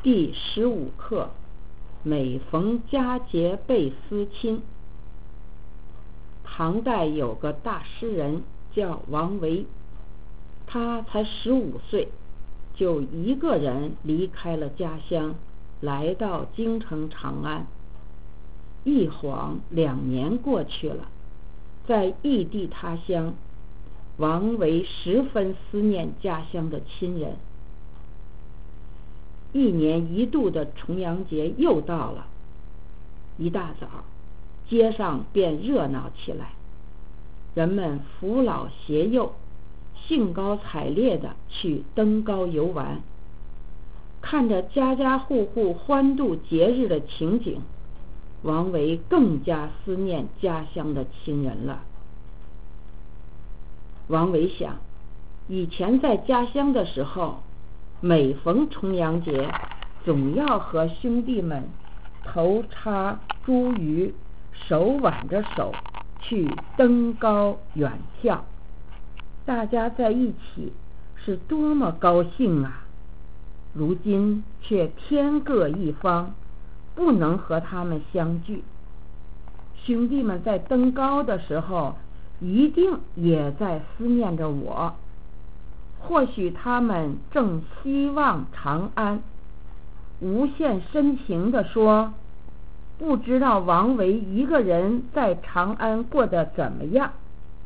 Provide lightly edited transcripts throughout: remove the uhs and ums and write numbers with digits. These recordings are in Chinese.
第15课，每逢佳节倍思亲。唐代有个大诗人叫王维，他才15岁，就一个人离开了家乡，来到京城长安。一晃2年过去了，在异地他乡，王维十分思念家乡的亲人。1年1度的重阳节又到了，一大早，街上便热闹起来，人们扶老携幼，兴高采烈地去登高游玩。看着家家户户欢度节日的情景，王维更加思念家乡的亲人了。王维想，以前在家乡的时候，每逢重阳节，总要和兄弟们头插茱萸，手挽着手去登高远眺，大家在一起是多么高兴啊！如今却天各一方，不能和他们相聚。兄弟们在登高的时候，一定也在思念着我。或许他们正希望长安，无限深情地说，不知道王维一个人在长安过得怎么样。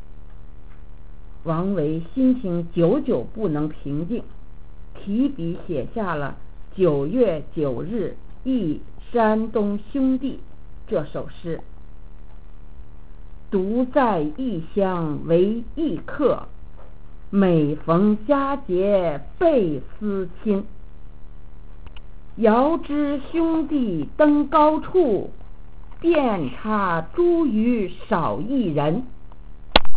王维心情久久不能平静，提笔写下了9月9日忆山东兄弟这首诗。独在异乡为异客，每逢佳节倍思亲。遥知兄弟登高处，遍插茱萸少一人。